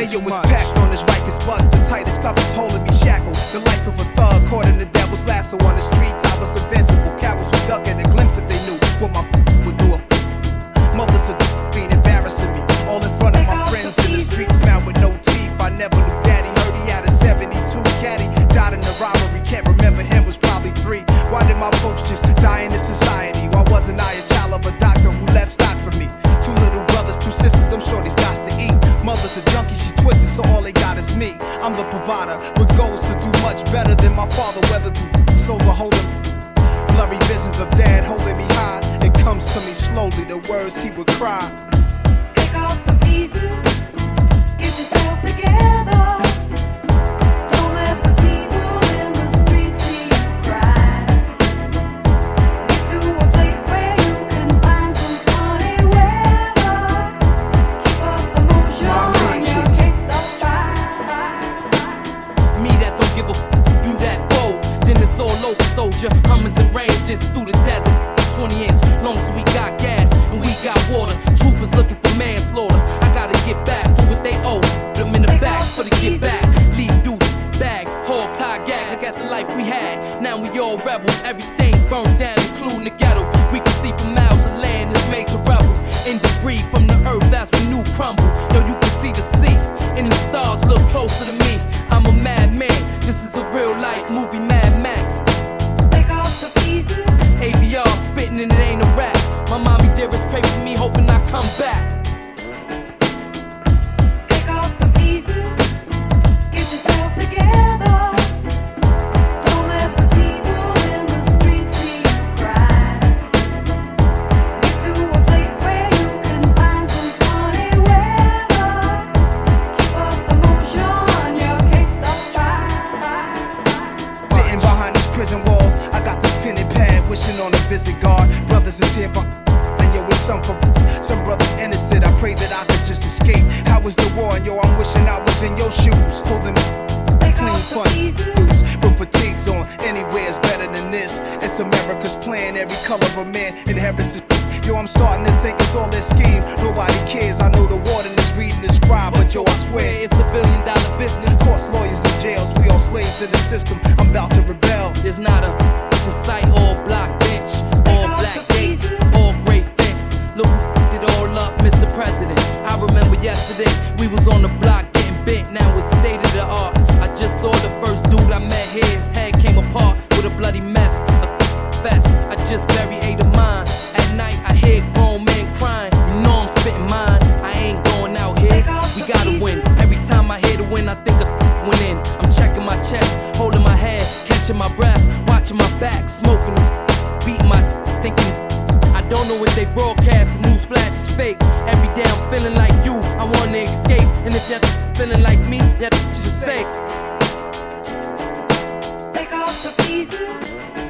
yo, it's packed on this Rikers bus. The tightest cuff is holding me shackled. The life of a thug caught in the devil's lasso. On the streets I was invincible. Cowards would duck at a glimpse if they knew what my would do. Mothers are fiend embarrassing me. All in front of my friends in the street, smile with no teeth. I never knew daddy. Heard he had a 72 caddy. Died in the robbery. Can't remember him, was probably 3. Why did my folks just die in this society? Why wasn't I a child of a doctor who left stocks for me? 2 little brothers, 2 sisters, them shorties got to eat. Mother's a junkie, she twisted, so all they got is me. I'm the provider with goals to do much better than my father. Whether through souls or holding blurry visions of dad holding me high. It comes to me slowly, the words he would cry. Take off the pieces, get yourself together. Don't let the people in the streets see you cry. Get to a place where you can find some sunny weather. Keep up the motion, your kicks don't try. Me that don't give a you that bold. Then it's all over, soldier. Hummers and ranges through the desert. 20 inch, long as we got gas and we got water. Troopers looking for manslaughter. I gotta get back for what they owe. Put them in the back for the get back. Leave duty, bag, hog tie gag. Look at the life we had. Now we all rebels. Everything burned down, including the ghetto. We can see for miles of land is made to rebel. In debris from the earth as we new crumble. Yo, you can see the sea and the stars look closer to me. I'm a madman. This is a real life movie, Mad Max. Take off the pieces. ABR spitting and it ain't a rap. My mommy dearest pray for me, hoping I come back. Take off the pieces, get yourself together. Don't let the people in the streets see you cry. Get to a place where you can find some sunny weather. Keep up the motion, your kicks don't try. Sitting behind these prison walls, I got this pen and pad, wishing on a visit guard. Brothers is here for and yo, it's some brothers innocent. I pray that I could just escape. How was the war? And yo, I'm wishing I was in your shoes, holding clean fun dudes with fatigues on. Anywhere is better than this. It's America's plan. Every color of a man inherits the. Yo, I'm starting to think it's all their scheme. Nobody cares. I know the warden is reading this scribe, but yo, I swear it's $1 billion business. Courts, lawyers, and jails. We all slaves in the system. I'm about to rebel. There's not a site or block bench or black gate or gray fence. Look who f***ed it all up, Mr. President. I remember yesterday we was on the block getting bent. Now it's state of the art. I just saw the first dude I met here. His head came apart with a bloody mess. A fest. I just buried 8 of mine. At night I hear grown men crying. You know I'm spitting mine. I ain't going out here. We gotta win. Every time I hear the win, I think the went in. I'm checking my chest, holding my head, catching my breath, watching my back, smoking this, beating my thinking. I don't know what they broadcast. The news flash is fake. Every day I'm feeling like you. I wanna escape. And if you're feeling like me, that just say. Take off the pieces.